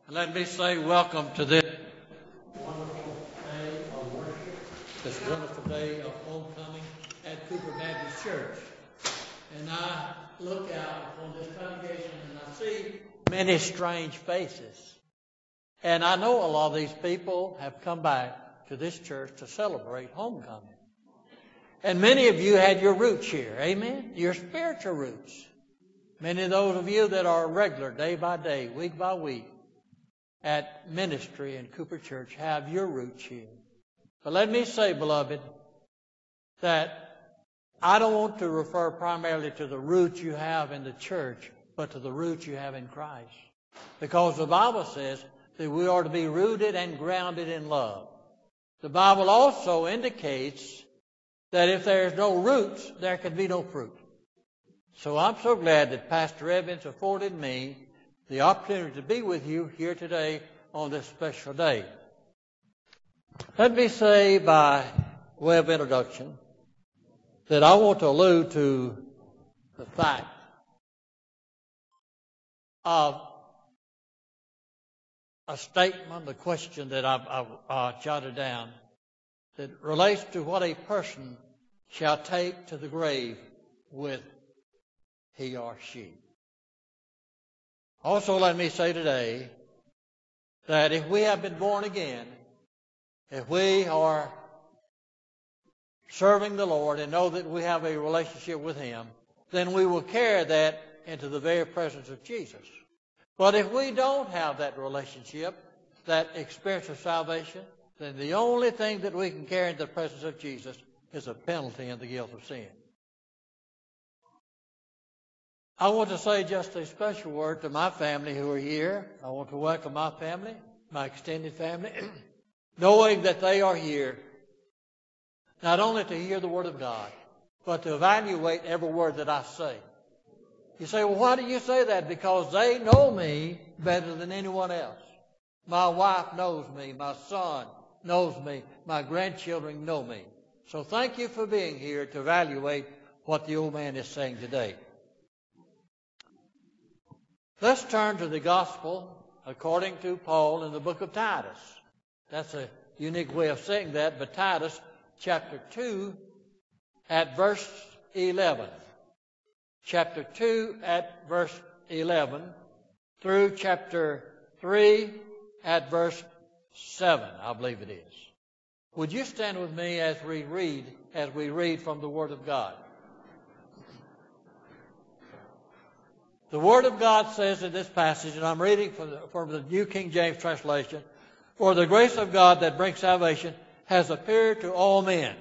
Let me say welcome to this wonderful day of worship, this wonderful day of homecoming at Cooper Baptist Church. And I look out on this congregation and I see many strange faces. And I know a lot of these people have come back to this church to celebrate homecoming. And many of you had your roots here, amen? Your spiritual roots. Many of those of you that are regular, day by day, week by week, at ministry in Cooper Church have your roots here. But let me say, beloved, that I don't want to refer primarily to the roots you have in the church, but to the roots you have in Christ. Because the Bible says that we are to be rooted and grounded in love. The Bible also indicates that if there's no roots, there can be no fruit. So I'm so glad that Pastor Evans afforded me the opportunity to be with you here today on this special day. Let me say by way of introduction that I want to allude to the fact of a statement, a question that I've jotted down that relates to what a person shall take to the grave with he or she. Also, let me say today that if we have been born again, if we are serving the Lord and know that we have a relationship with Him, then we will carry that into the very presence of Jesus. But if we don't have that relationship, that experience of salvation, then the only thing that we can carry into the presence of Jesus is a penalty and the guilt of sin. I want to say just a special word to my family who are here. I want to welcome my family, my extended family, knowing that they are here not only to hear the Word of God, but to evaluate every word that I say. You say, well, why do you say that? Because they know me better than anyone else. My wife knows me. My son knows me. My grandchildren know me. So thank you for being here to evaluate what the old man is saying today. Let's turn to the gospel according to Paul in the book of Titus. That's a unique way of saying that, but Titus chapter 2 at verse 11. Chapter 2 at verse 11 through chapter 3 at verse 7, I believe it is. Would you stand with me as we read from the Word of God? The Word of God says in this passage, and I'm reading from the New King James translation, "For the grace of God that brings salvation has appeared to all men,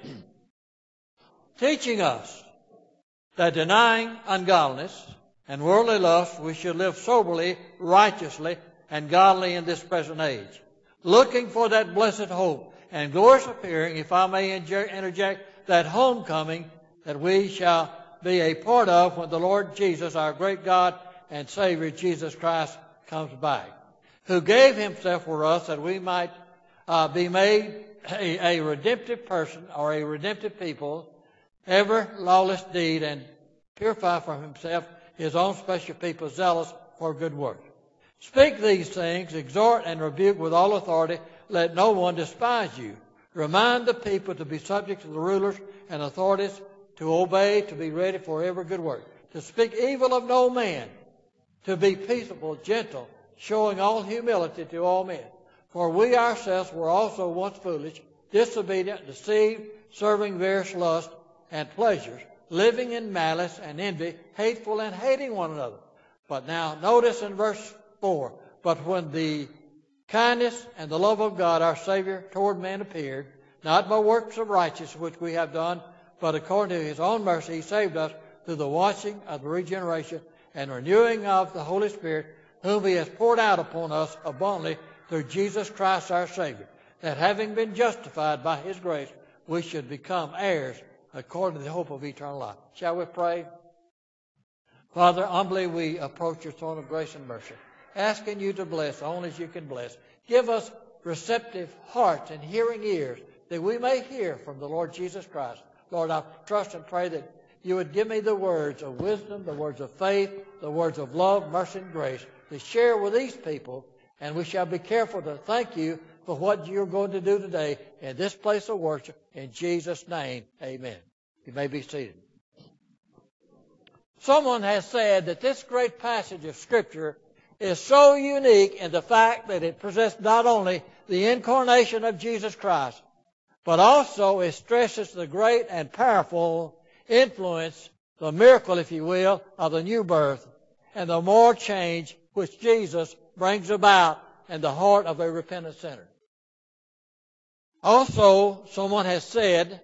teaching us that denying ungodliness and worldly lust, we should live soberly, righteously, and godly in this present age, looking for that blessed hope and glorious appearing, if I may interject, that homecoming that we shall be a part of when the Lord Jesus, our great God and Savior, Jesus Christ, comes back, who gave Himself for us that we might be made a redemptive person or a redemptive people, every lawless deed, and purify for Himself His own special people, zealous for good works. Speak these things, exhort and rebuke with all authority. Let no one despise you. Remind the people to be subject to the rulers and authorities, to obey, to be ready for every good work, to speak evil of no man, to be peaceable, gentle, showing all humility to all men. For we ourselves were also once foolish, disobedient, deceived, serving various lusts and pleasures, living in malice and envy, hateful and hating one another. But now, notice in verse 4, but when the kindness and the love of God our Savior toward man appeared, not by works of righteousness which we have done, but according to His own mercy, He saved us through the washing of the regeneration and renewing of the Holy Spirit, whom He has poured out upon us abundantly through Jesus Christ our Savior, that having been justified by His grace, we should become heirs according to the hope of eternal life. Shall we pray? Father, humbly we approach Your throne of grace and mercy, asking You to bless only as You can bless. Give us receptive hearts and hearing ears, that we may hear from the Lord Jesus Christ. Lord, I trust and pray that You would give me the words of wisdom, the words of faith, the words of love, mercy, and grace to share with these people And we shall be careful to thank you for what you're going to do today in this place of worship. In Jesus' name, amen. You may be seated. Someone has said that this great passage of Scripture is so unique in the fact that it presents not only the incarnation of Jesus Christ, but also it stresses the great and powerful influence, the miracle, if you will, of the new birth and the moral change which Jesus brings about in the heart of a repentant sinner. Also, someone has said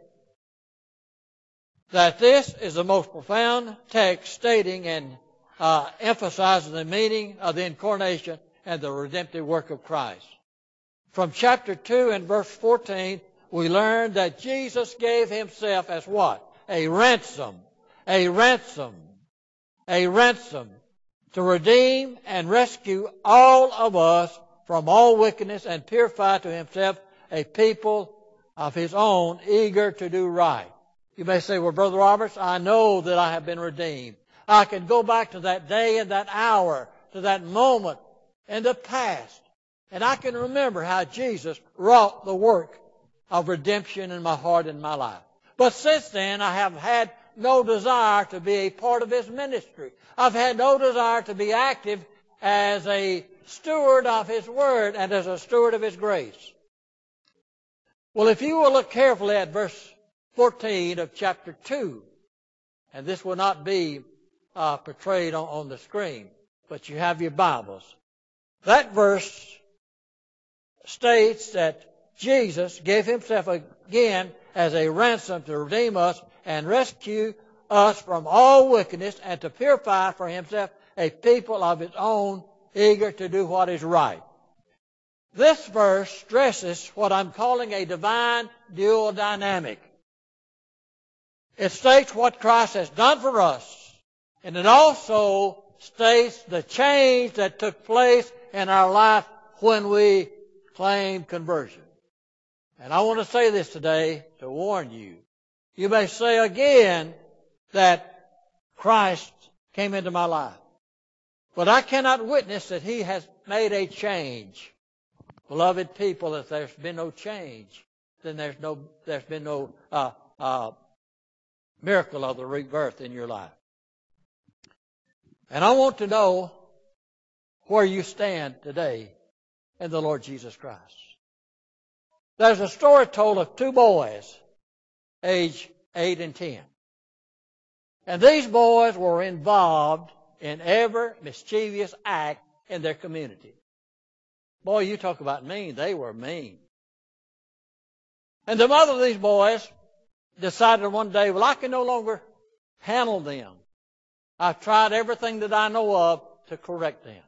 that this is the most profound text stating and emphasizing the meaning of the incarnation and the redemptive work of Christ. From chapter 2 and verse 14, we learn that Jesus gave himself as what? A ransom. A ransom. A ransom to redeem and rescue all of us from all wickedness and purify to himself a people of his own eager to do right. You may say, well, Brother Roberts, I know that I have been redeemed. I can go back to that day and that hour, to that moment in the past, and I can remember how Jesus wrought the work of redemption in my heart and my life. But since then, I have had no desire to be a part of his ministry. I've had no desire to be active as a steward of his word and as a steward of his grace. Well, if you will look carefully at verse 14 of chapter 2, and this will not be portrayed on the screen, but you have your Bibles. That verse states that Jesus gave himself again as a ransom to redeem us and rescue us from all wickedness and to purify for himself a people of his own eager to do what is right. This verse stresses what I'm calling a divine dual dynamic. It states what Christ has done for us, and it also states the change that took place in our life when we claimed conversion. And I want to say this today to warn you. You may say again that Christ came into my life, but I cannot witness that he has made a change. Beloved people, if there's been no change, then there's been no miracle of the rebirth in your life. And I want to know where you stand today in the Lord Jesus Christ. There's a story told of two boys, age 8 and 10. And these boys were involved in every mischievous act in their community. Boy, you talk about mean. They were mean. And the mother of these boys decided one day, well, I can no longer handle them. I've tried everything that I know of to correct them.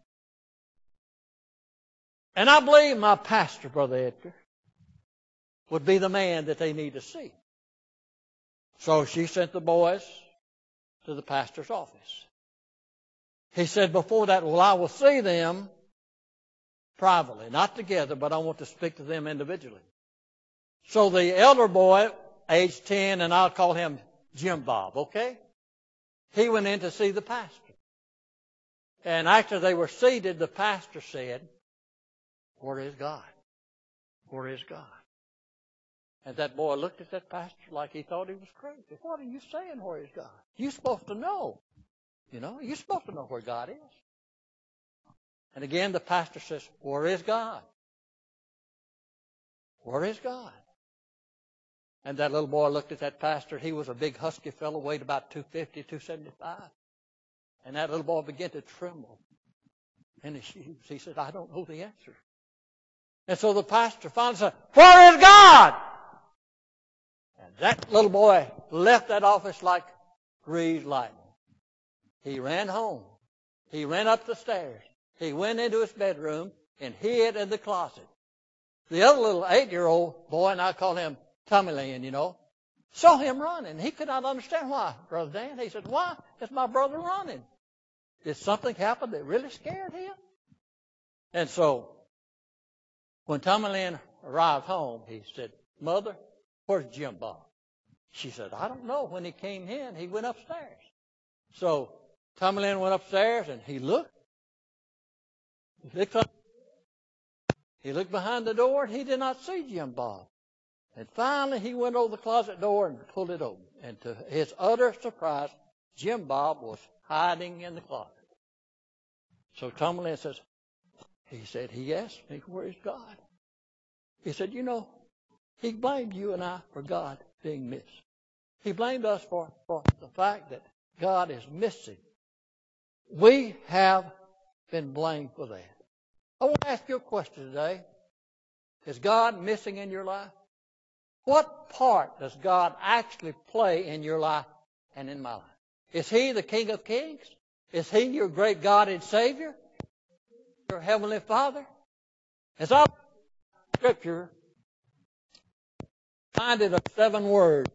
And I believe my pastor, Brother Edgar, would be the man that they need to see. So she sent the boys to the pastor's office. He said before that, well, I will see them privately, not together, but I want to speak to them individually. So the elder boy, age 10, and I'll call him Jim Bob, okay? He went in to see the pastor. And after they were seated, the pastor said, where is God? Where is God? And that boy looked at that pastor like he thought he was crazy. What are you saying, where is God? You're supposed to know. You know, you're supposed to know where God is. And again, the pastor says, where is God? Where is God? And that little boy looked at that pastor. He was a big husky fellow, weighed about 250, 275. And that little boy began to tremble in his shoes. He said, I don't know the answer. And so the pastor finally said, where is God? And that little boy left that office like greased lightning. He ran home. He ran up the stairs. He went into his bedroom and hid in the closet. The other little 8-year-old boy, and I call him Tommy Lynn, you know, saw him running. He could not understand why, Brother Dan. He said, why is my brother running? Did something happen that really scared him? And so, when Tommy Lynn arrived home, he said, Mother, where's Jim Bob? She said, I don't know. When he came in, he went upstairs. So, Tommy Lynn went upstairs and he looked. He looked up. He looked behind the door and he did not see Jim Bob. And finally he went over the closet door and pulled it open. And to his utter surprise, Jim Bob was hiding in the closet. So Tommy Lynn says, he asked me, where's God? He said, he blamed you and I for God being missed. He blamed us for the fact that God is missing. We have been blamed for that. I want to ask you a question today. Is God missing in your life? What part does God actually play in your life and in my life? Is He the King of Kings? Is He your great God and Savior? Your Heavenly Father? As I look at Scripture, I find it of 7 words.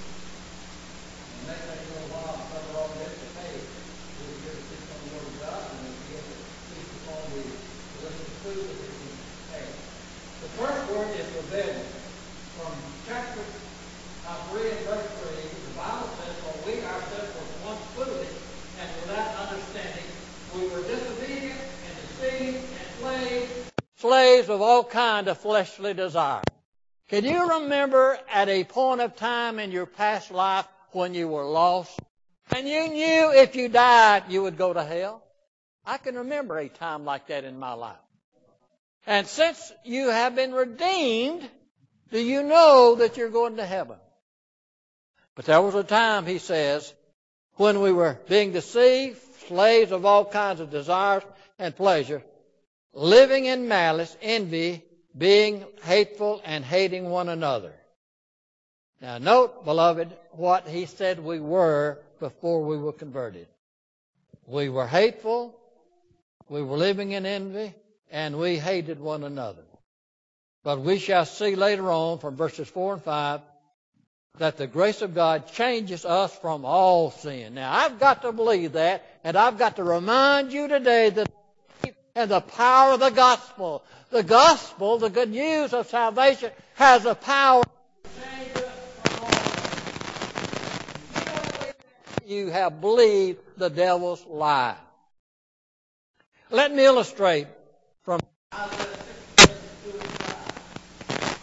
The first word is rebellion. From chapter 3 and verse 3, the Bible says, for we ourselves were once foolish and without understanding. We were disobedient and deceived and slaves of all kind of fleshly desire. Can you remember at a point of time in your past life when you were lost and you knew if you died you would go to hell? I can remember a time like that in my life. And since you have been redeemed, do you know that you're going to heaven? But there was a time, he says, when we were being deceived, slaves of all kinds of desires and pleasure, living in malice, envy, being hateful and hating one another. Now note, beloved, what he said we were before we were converted. We were hateful, we were living in envy, and we hated one another. But we shall see later on from verses 4 and 5 that the grace of God changes us from all sin. Now, I've got to believe that, and I've got to remind you today that and the power of the gospel, the good news of salvation, has the power to change us from all sin. You have believed the devil's lie. Let me illustrate from Isaiah 6:2-5.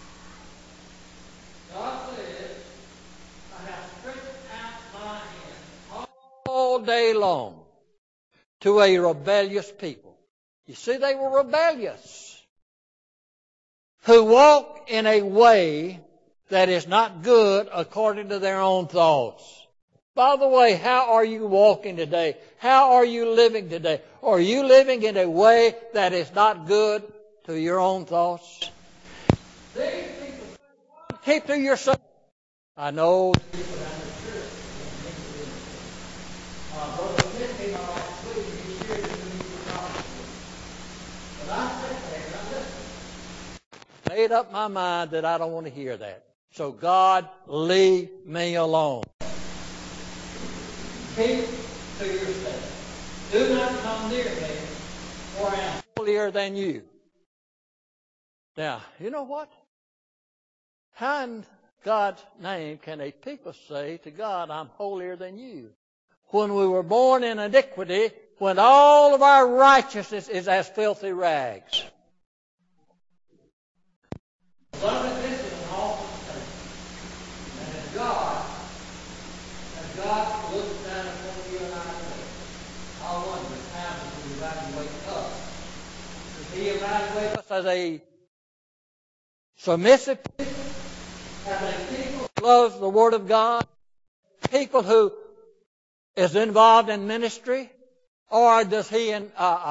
God says, I have stretched out my hand all day long to a rebellious people. You see, they were rebellious, who walk in a way that is not good according to their own thoughts. By the way, how are you walking today? How are you living today? Are you living in a way that is not good to your own thoughts? These people keep to yourself. I know people down the church. Brother Smith came out last week and he shared with me the gospel. But I sat there and I listened. Made up my mind that I don't want to hear that. So God, leave me alone. Keep to yourself. Do not come near me, for I am holier than you. Now, you know what? How in God's name can a people say to God, I'm holier than you? When we were born in iniquity, when all of our righteousness is as filthy rags. Beloved, this is an awful statement. And as God looks down upon you and I today, I wonder how does He evaluate us? Does He evaluate us as a submissive people? As a people who loves the Word of God? People who is involved in ministry? Or does He, hey,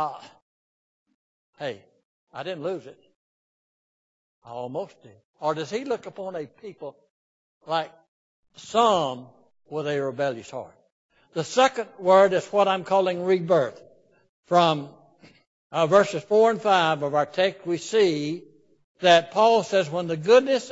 I didn't lose it. I almost did. Or does He look upon a people like some with a rebellious heart? The second word is what I'm calling rebirth. From verses 4 and 5 of our text, we see that Paul says, when the goodness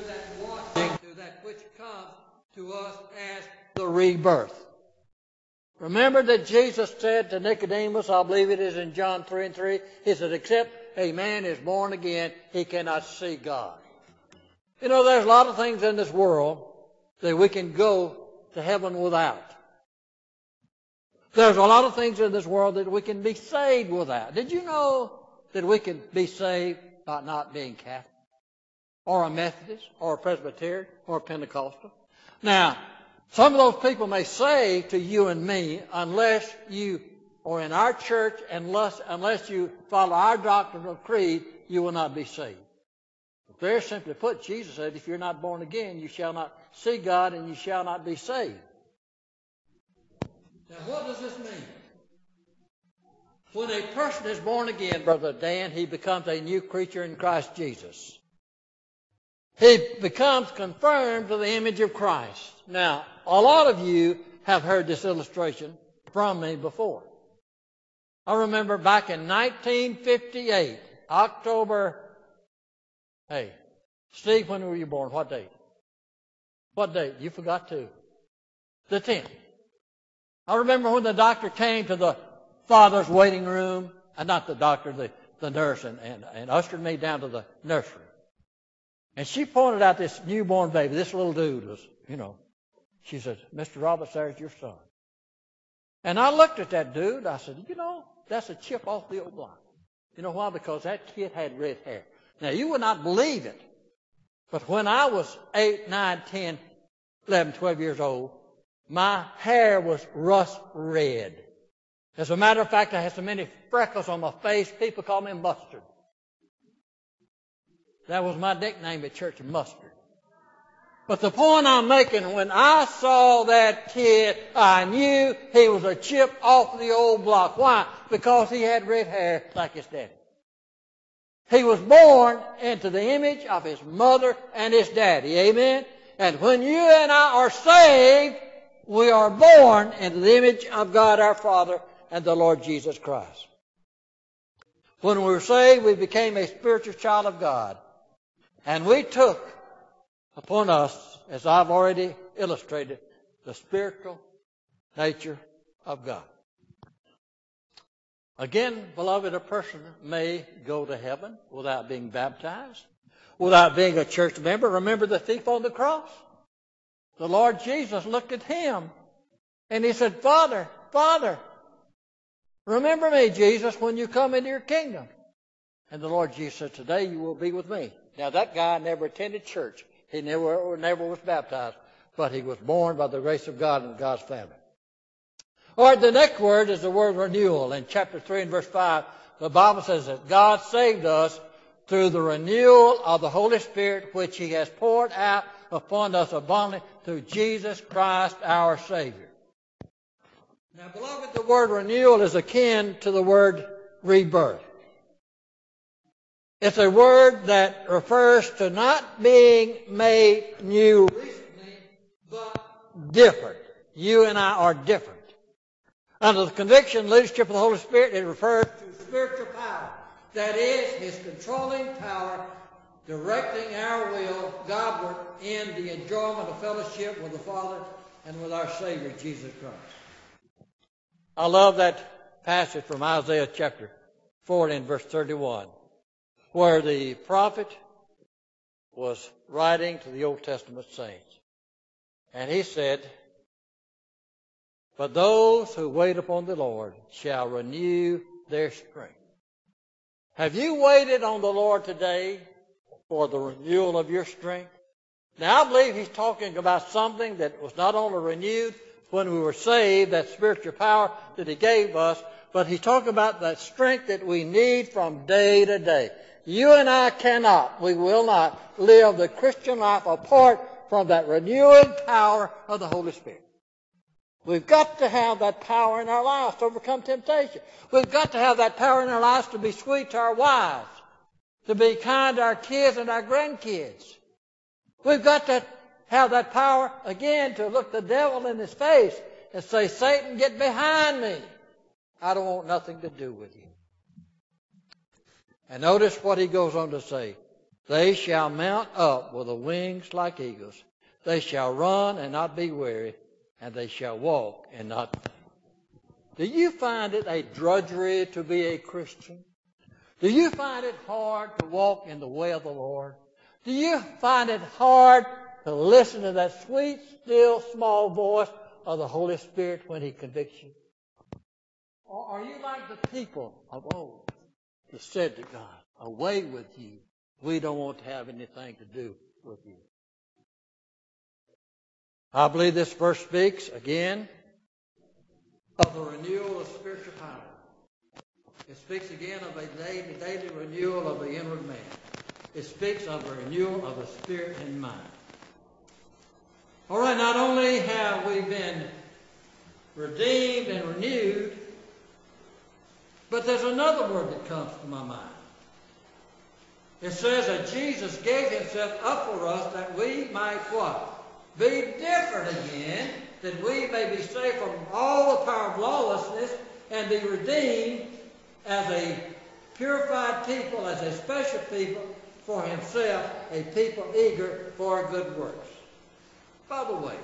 rebirth. Remember that Jesus said to Nicodemus, I believe it is in John 3:3, he said, except a man is born again, he cannot see God. You know, there's a lot of things in this world that we can go to heaven without. There's a lot of things in this world that we can be saved without. Did you know that we can be saved by not being Catholic, or a Methodist, or a Presbyterian, or a Pentecostal? Now, some of those people may say to you and me, unless you are in our church, unless you follow our doctrine of creed, you will not be saved. Very simply put, Jesus said, if you're not born again, you shall not see God and you shall not be saved. Now, what does this mean? When a person is born again, Brother Dan, he becomes a new creature in Christ Jesus. He becomes confirmed to the image of Christ. Now, a lot of you have heard this illustration from me before. I remember back in 1958, Hey, Steve, when were you born? What date? What date? You forgot too. The 10th. I remember when the doctor came to the father's waiting room, and not the doctor, the nurse, and ushered me down to the nursery. And she pointed out this newborn baby. This little dude was, she said, Mr. Roberts, there's your son. And I looked at that dude. I said, that's a chip off the old block. You know why? Because that kid had red hair. Now, you would not believe it, but when I was 8, 9, 10, 11, 12 years old, my hair was rust red. As a matter of fact, I had so many freckles on my face, people called me Mustard. That was my nickname at church, Mustard. But the point I'm making, when I saw that kid, I knew he was a chip off the old block. Why? Because he had red hair like his daddy. He was born into the image of his mother and his daddy. Amen? And when you and I are saved, we are born into the image of God our Father and the Lord Jesus Christ. When we were saved, we became a spiritual child of God. And we took upon us, as I've already illustrated, the spiritual nature of God. Again, beloved, a person may go to heaven without being baptized, without being a church member. Remember the thief on the cross? The Lord Jesus looked at him and he said, Father, remember me, Jesus, when you come into your kingdom. And the Lord Jesus said, today you will be with me. Now that guy never attended church. He never was baptized, but he was born by the grace of God in God's family. All right, the next word is the word renewal. In chapter 3 and verse 5, the Bible says that God saved us through the renewal of the Holy Spirit, which He has poured out upon us abundantly through Jesus Christ our Savior. Now, beloved, the word renewal is akin to the word rebirth. It's a word that refers to not being made new recently, but different. You and I are different. Under the conviction and leadership of the Holy Spirit, it refers to spiritual power. That is, His controlling power directing our will Godward in the enjoyment of fellowship with the Father and with our Savior, Jesus Christ. I love that passage from Isaiah chapter 40 and verse 31, where the prophet was writing to the Old Testament saints. And he said, but those who wait upon the Lord shall renew their strength. Have you waited on the Lord today for the renewal of your strength? Now, I believe He's talking about something that was not only renewed when we were saved, that spiritual power that He gave us, but He's talking about that strength that we need from day to day. You and I we will not live the Christian life apart from that renewing power of the Holy Spirit. We've got to have that power in our lives to overcome temptation. We've got to have that power in our lives to be sweet to our wives, to be kind to our kids and our grandkids. We've got to have that power, again, to look the devil in his face and say, Satan, get behind me. I don't want nothing to do with you. And notice what he goes on to say. They shall mount up with the wings like eagles. They shall run and not be weary, and they shall walk and not faint. Do you find it a drudgery to be a Christian? Do you find it hard to walk in the way of the Lord? Do you find it hard to listen to that sweet, still, small voice of the Holy Spirit when He convicts you? Or are you like the people of old that said to God, away with you. We don't want to have anything to do with you. I believe this verse speaks, again, of the renewal of spiritual power. It speaks again of a daily renewal of the inward man. It speaks of a renewal of the spirit and mind. All right, not only have we been redeemed and renewed, but there's another word that comes to my mind. It says that Jesus gave Himself up for us that we might what? Be different again, that we may be saved from all the power of lawlessness and be redeemed as a purified people, as a special people for Himself, a people eager for good works. By the way,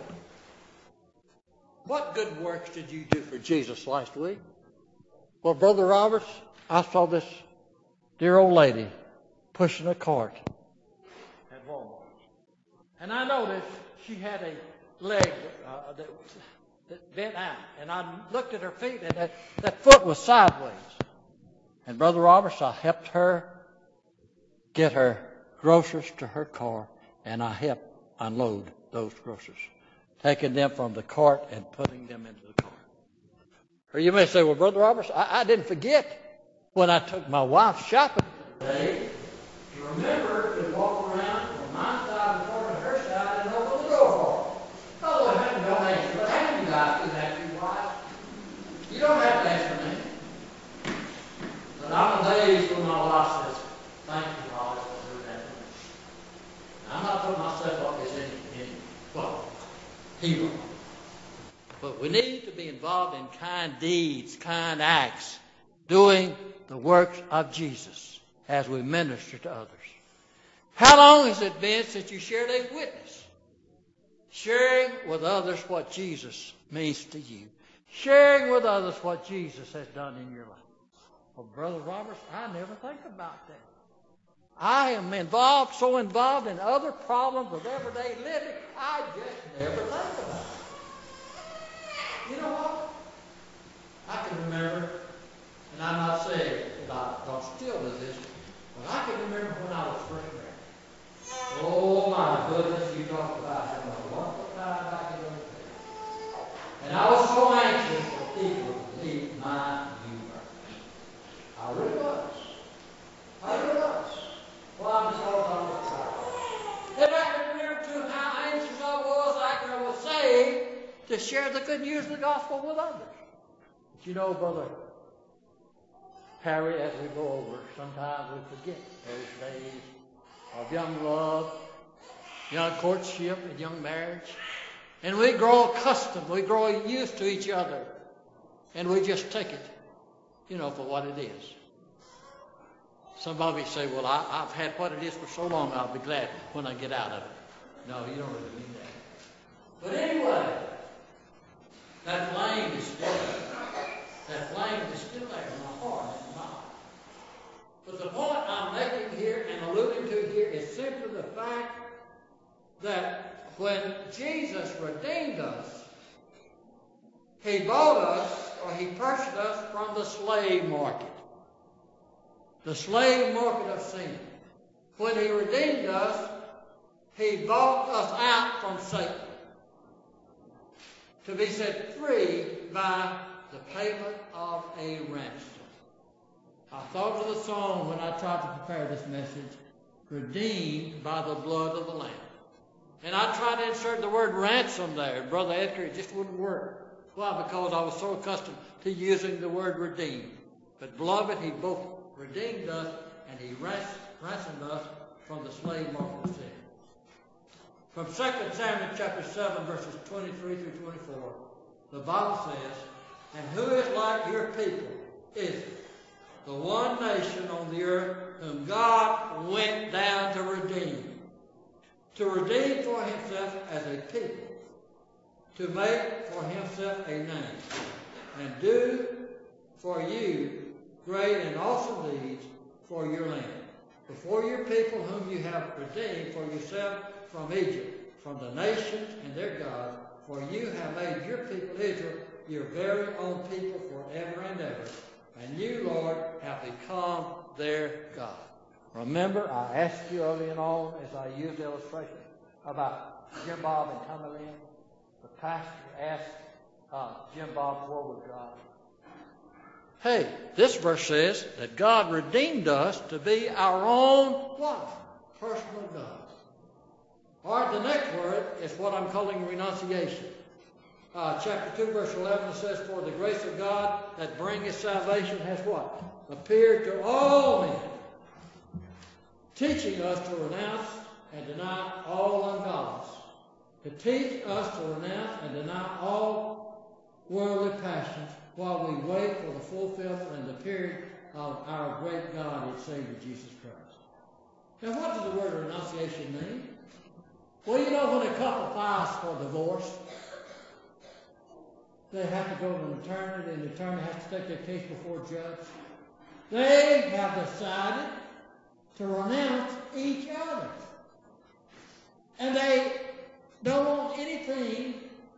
what good works did you do for Jesus last week? Well, Brother Roberts, I saw this dear old lady pushing a cart at Walmart. And I noticed she had a leg that bent out. And I looked at her feet, and that foot was sideways. And Brother Roberts, I helped her get her groceries to her car, and I helped unload those groceries, taking them from the cart and putting them into the car. Or you may say, well, Brother Roberts, I didn't forget when I took my wife shopping today to remember to walk around from my side of the door to her side and open the door for her. Oh, don't answer, but how do you guys do that to your wife? You don't have to answer me. But I'm amazed when my wife says, thank you, Holly, for doing that for me. I'm not putting myself up as any hero. But we need to be involved in kind deeds, kind acts, doing the works of Jesus as we minister to others. How long has it been since you shared a witness? Sharing with others what Jesus means to you. Sharing with others what Jesus has done in your life. Well, Brother Roberts, I never think about that. I am so involved in other problems of everyday living, I just never think about it. You know what? I can remember, and I'm not saying that I don't still do this, but I can remember when I was first married. Oh my goodness, you talk about having a wonderful time back in those days. And I was so anxious for people to leave my new birth. I really was. Why? Because I was proud. And I can remember too how anxious I was after I was saved to share the good news of the gospel with others. But you know, Brother Harry, as we go over, sometimes we forget those days of young love, young courtship, and young marriage. And we grow accustomed, we grow used to each other. And we just take it, for what it is. Somebody say, well, I've had what it is for so long, I'll be glad when I get out of it. No, you don't really mean that. But anyway, that flame is still there. That flame is still there in my heart and my mind. But the point I'm making here and alluding to here is simply the fact that when Jesus redeemed us, He bought us, or He purchased us from the slave market. The slave market of sin. When He redeemed us, He bought us out from Satan to be set free by the payment of a ransom. I thought of the song when I tried to prepare this message, redeemed by the blood of the Lamb. And I tried to insert the word ransom there. Brother Edgar, it just wouldn't work. Why? Because I was so accustomed to using the word redeemed. But beloved, He both redeemed us and He ransomed us from the slave market of sin. From 2 Samuel chapter 7, verses 23 through 24, the Bible says, and who is like your people, Israel, the one nation on the earth whom God went down to redeem for Himself as a people, to make for Himself a name, and do for you great and awesome deeds for your land, before your people whom you have redeemed for yourself from Egypt, from the nations and their gods, for you have made your people Israel your very own people forever and ever, and you, Lord, have become their God. Remember, I asked you early on, as I used the illustration about Jim Bob and Tommy Lynn. The pastor asked Jim Bob, where was God? Hey, this verse says that God redeemed us to be our own what? Personal God. All right, the next word is what I'm calling renunciation. Chapter 2, verse 11, it says, for the grace of God that bringeth salvation has what? Appeared to all men, teaching us to renounce and deny all ungodliness, to teach us to renounce and deny all worldly passions, while we wait for the fulfillment and the period of our great God and Savior Jesus Christ. Now, what does the word renunciation mean? Well, you know, when a couple files for divorce, they have to go to an attorney, and the attorney has to take their case before a judge. They have decided to renounce each other. And they don't want anything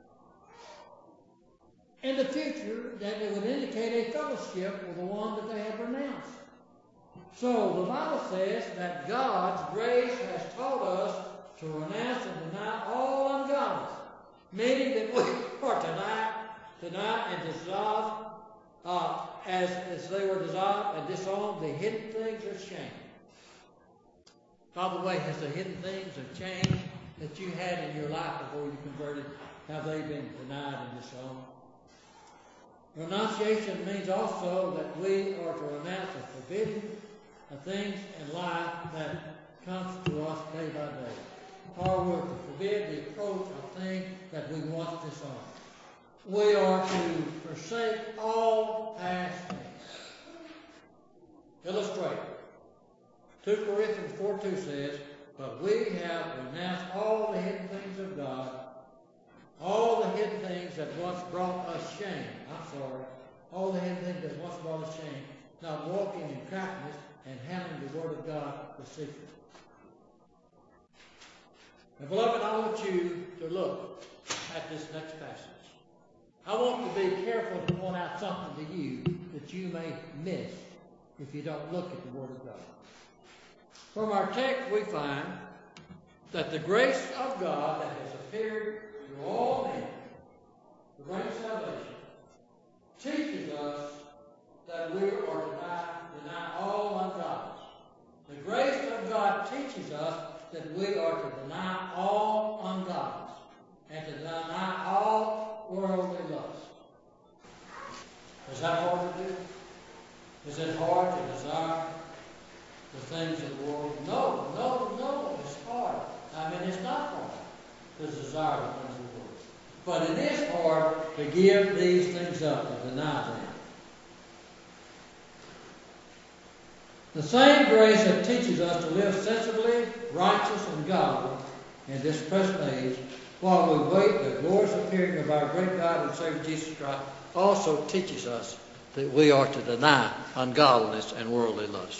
in the future that it would indicate a fellowship with the one that they have renounced. So the Bible says that God's grace has taught us to renounce and deny all ungodliness, meaning that we are to deny and dissolve as they were dissolved and disown the hidden things of shame. By the way, has the hidden things of shame that you had in your life before you converted, have they been denied and disowned? Renunciation means also that we are to renounce the forbidden things in life that comes to us day by day. Or we're to forbid the approach of things that we once disowned. We are to forsake all past things. Illustrate. 2 Corinthians 4:2 says, but we have renounced all the hidden things of God, all the hidden things that once brought us shame. All the hidden things that once brought us shame, not walking in craftiness and handling the word of God with secret. Now, beloved, I want you to look at this next passage. I want to be careful to point out something to you that you may miss if you don't look at the word of God. From our text, we find that the grace of God that has appeared to all men, to bring salvation, teaches us that we are to deny all ungodliness. The grace of God teaches us that we are to deny all ungodliness and to deny all worldly lust. Is that hard to do? Is it hard to desire the things of the world? No, it's hard. I mean, it's not hard to desire the things of the world. But it is hard to give these things up and deny them. The same grace that teaches us to live sensibly, righteous, and godly in this present age, while we wait the glorious appearing of our great God and Savior Jesus Christ, also teaches us that we are to deny ungodliness and worldly lust.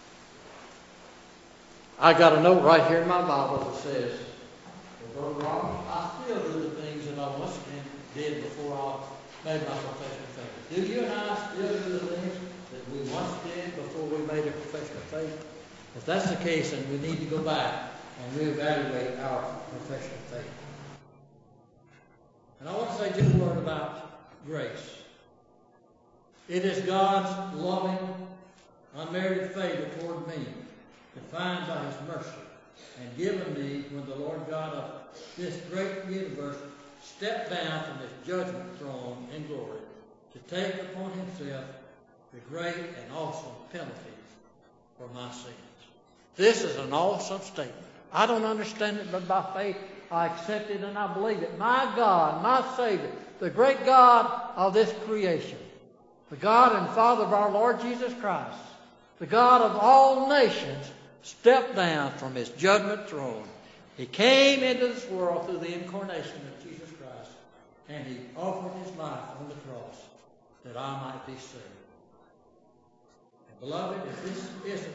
I got a note right here in my Bible that says, Brother Robert, I still do the things that I once did before I made my profession of faith. Do you and I still do the things that we once did before we made a profession of faith? If that's the case, then we need to go back and reevaluate our profession of faith. And I want to say just a word about grace. It is God's loving, unmerited favor toward me, defined by His mercy, and given me when the Lord God of this great universe stepped down from His judgment throne in glory to take upon Himself the great and awesome penalty for my sins. This is an awesome statement. I don't understand it, but by faith I accept it and I believe it. My God, my Savior, the great God of this creation, the God and Father of our Lord Jesus Christ, the God of all nations, stepped down from His judgment throne. He came into this world through the incarnation of Jesus Christ, and He offered His life on the cross that I might be saved. And beloved, if this isn't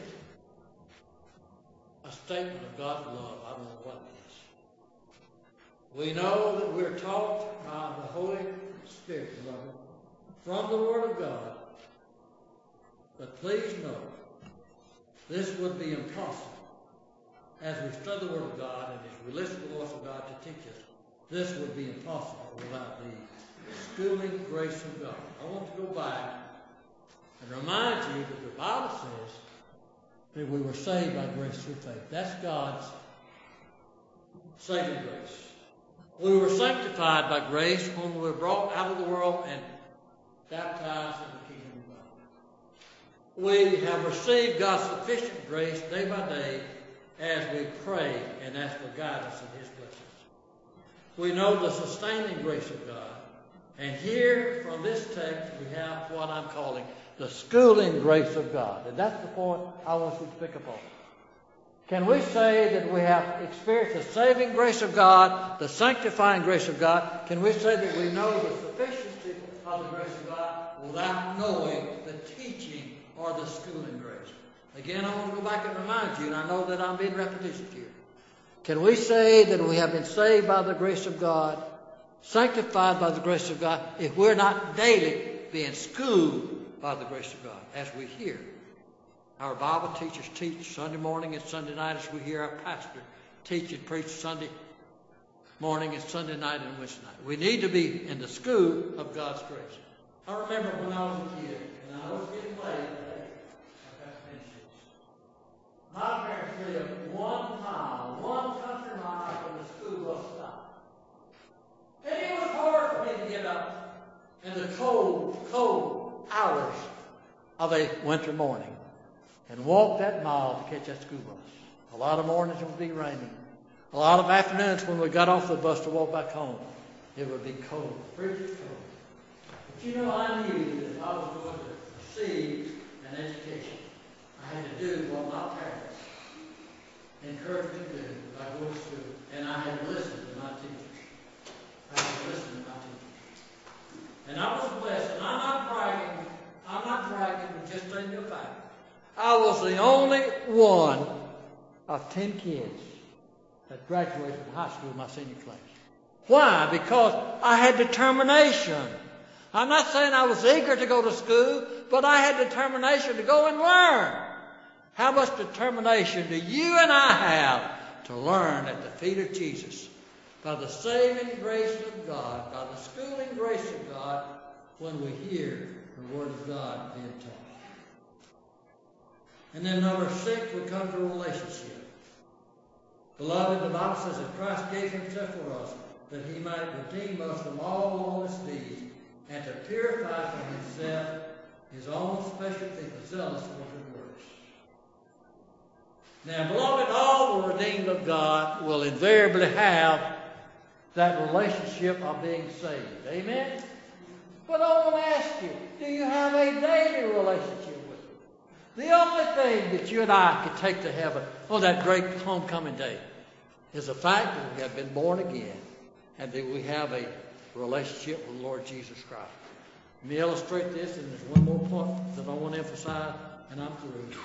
a statement of God's love, I don't know what it is. We know that we're taught by the Holy Spirit, beloved, from the Word of God. But please know, this would be impossible. As we study the Word of God and as we listen to the voice of God to teach us, this would be impossible without the schooling grace of God. I want to go back and remind you that the Bible says that we were saved by grace through faith. That's God's saving grace. We were sanctified by grace when we were brought out of the world and baptized in the kingdom of God. We have received God's sufficient grace day by day as we pray and ask for guidance in His blessings. We know the sustaining grace of God. And here from this text we have what I'm calling the schooling grace of God. And that's the point I want you to pick up on. Can we say that we have experienced the saving grace of God, the sanctifying grace of God? Can we say that we know the sufficiency of the grace of God without knowing the teaching or the schooling grace? Again, I want to go back and remind you, and I know that I'm being repetitious here. Can we say that we have been saved by the grace of God, sanctified by the grace of God, if we're not daily being schooled by the grace of God, as we hear our Bible teachers teach Sunday morning and Sunday night, as we hear our pastor teach and preach Sunday morning and Sunday night and Wednesday night? We need to be in the school of God's grace. I remember when I was a kid, and I was getting late. My parents lived 1 mile, 1 country mile from the school bus stop. And it was hard for me to get up in the cold hours of a winter morning and walk that mile to catch that school bus. A lot of mornings it would be raining. A lot of afternoons when we got off the bus to walk back home, it would be cold, frigid cold. But you know, I knew that if I was going to receive an education, I had to do what my parents encouraged me to do by going to school, and I had to listen to my teachers. I had to listen to my teachers. And I was blessed, and I'm not bragging, but just telling you a fact. I was the only one of 10 kids that graduated from high school in my senior class. Why? Because I had determination. I'm not saying I was eager to go to school, but I had determination to go and learn. How much determination do you and I have to learn at the feet of Jesus by the saving grace of God, by the schooling grace of God, when we hear the Word of God being taught? And then number 6, we come to a relationship. Beloved, the Bible says that Christ gave Himself for us, that He might redeem us from all lawless deeds, and to purify for Himself His own special people, zealous for good works. Now, beloved, all the redeemed of God will invariably have that relationship of being saved. Amen? But I want to ask you, do you have a daily relationship with Him? The only thing that you and I can take to heaven on that great homecoming day is the fact that we have been born again and that we have a relationship with the Lord Jesus Christ. Let me illustrate this, and there's one more point that I want to emphasize, and I'm through.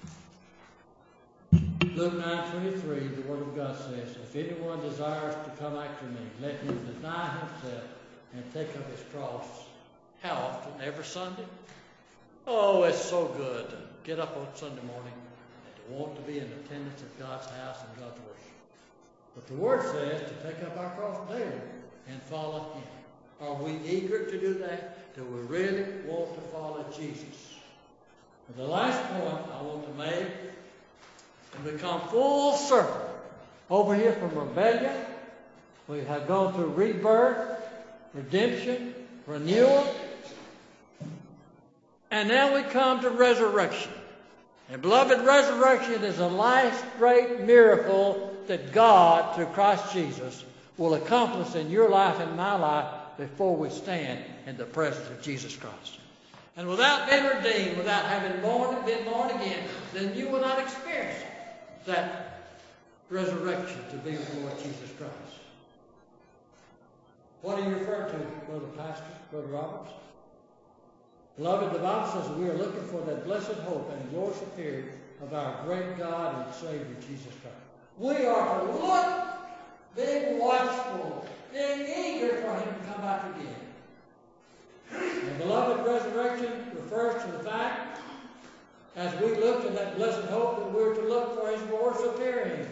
Luke 9:23, the Word of God says, if anyone desires to come after me, let him deny himself and take up his cross. How often? Every Sunday? Oh, it's so good to get up on Sunday morning and to want to be in attendance at God's house and God's worship. But the Word says to take up our cross daily and follow Him. Are we eager to do that? Do we really want to follow Jesus? And the last point I want to make, and we come full circle over here from rebellion. We have gone through rebirth, redemption, renewal, and now we come to resurrection. And beloved, resurrection is the last great miracle that God, through Christ Jesus, will accomplish in your life and my life before we stand in the presence of Jesus Christ. And without being redeemed, without having been born again, then you will not experience that resurrection to be with the Lord Jesus Christ. What do you refer to, Brother Pastor, Brother Roberts? Beloved, the Bible says we are looking for that blessed hope and glorious appearing of our great God and Savior, Jesus Christ. We are to look, being watchful, being eager for Him to come back again. And beloved, resurrection refers to the fact, as we look to that blessed hope, that we're to look for His glorious appearing.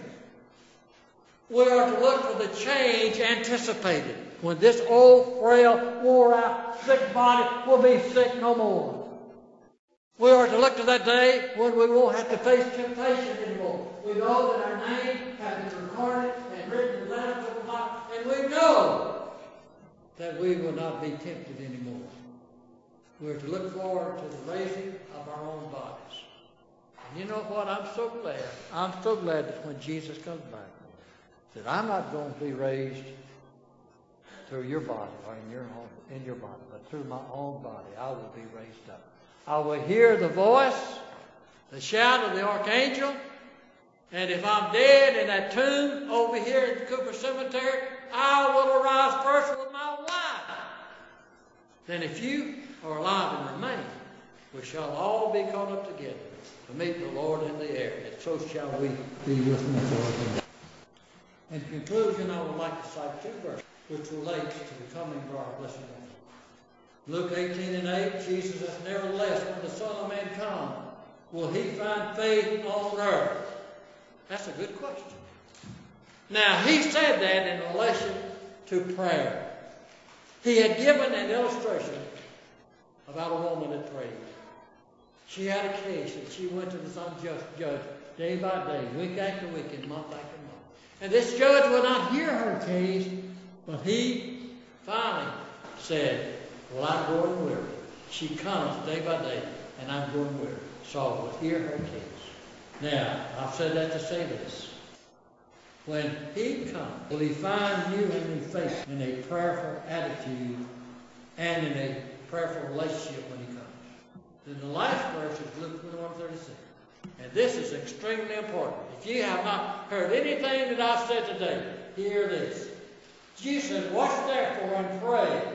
We are to look for the change anticipated, when this old, frail, wore-out, sick body will be sick no more. We are to look to that day when we won't have to face temptation anymore. We know that our name has been recorded and written in the Lamb's Book of Life, and we know that we will not be tempted anymore. We are to look forward to the raising of our own bodies. And you know what? I'm so glad that when Jesus comes back, that I'm not going to be raised through your body or in your body, but through my own body. I will be raised up. I will hear the voice, the shout of the archangel, and if I'm dead in that tomb over here in Cooper Cemetery, I will arise first with my wife. Then if you are alive and remain, we shall all be caught up together to meet the Lord in the air, and so shall we be with Him forever. In conclusion, I would like to cite two verses which relates to the coming of our blessed Lord. Luke 18:8, Jesus says, nevertheless, when the Son of Man comes, will He find faith on earth? That's a good question. Now, He said that in relation to prayer. He had given an illustration about a woman that prayed. She had a case, and she went to this unjust judge day by day, week after week, and month after month. And this judge would not hear her case, but he finally said, well, I'm growing weary. She comes day by day, and I'm growing weary. So I will hear her case. Now, I've said that to say this. When He comes, will He find you in faith, in a prayerful attitude, and in a prayerful relationship when He comes? Then the last verse is Luke 21:36. And this is extremely important. If you have not heard anything that I've said today, hear this. Jesus said, watch therefore and pray,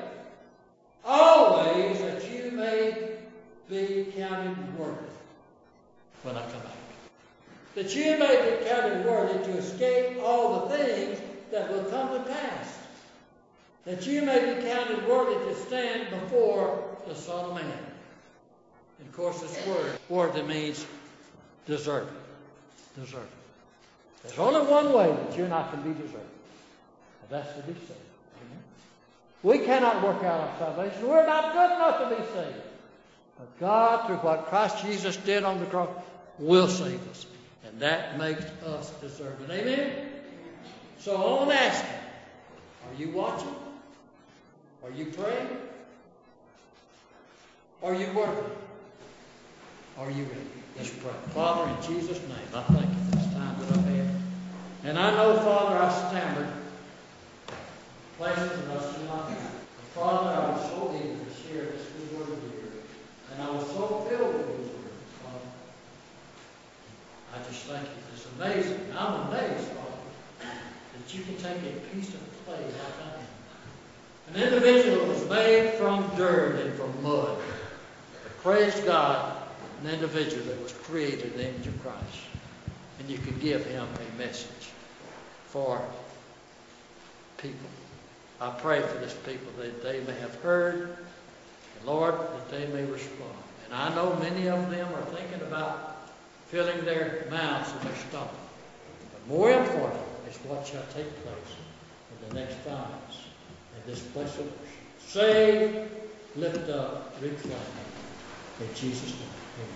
always that you may be counted worthy when I come back. That you may be counted worthy to escape all the things that will come to pass. That you may be counted worthy to stand before the Son of Man. And of course, this word that means deserving. Deserving. There's only one way that you're not going to be deserving. And that's to be saved. Amen? We cannot work out our salvation. We're not good enough to be saved. But God, through what Christ Jesus did on the cross, will save us. And that makes us deserving. Amen? So I want to ask you, are you watching? Are you praying? Are you working? Are you ready? Let's pray. Father, in Jesus' name, I thank you for this time that I've had. And I know, Father, I stammered places that I should not have. But Father, I was so eager to share this good word with you. And I was so filled with these words, Father. I just thank you. It's amazing. I'm amazed, Father, that you can take a piece of clay like that. An individual was made from dirt and from mud. But praise God, an individual that was created in the image of Christ. And you can give him a message for people. I pray for this people that they may have heard, and Lord, that they may respond. And I know many of them are thinking about filling their mouths and their stomach. But more important is what shall take place in the next 5 minutes in this blessed worship. Save, lift up, reclaim. In Jesus' name.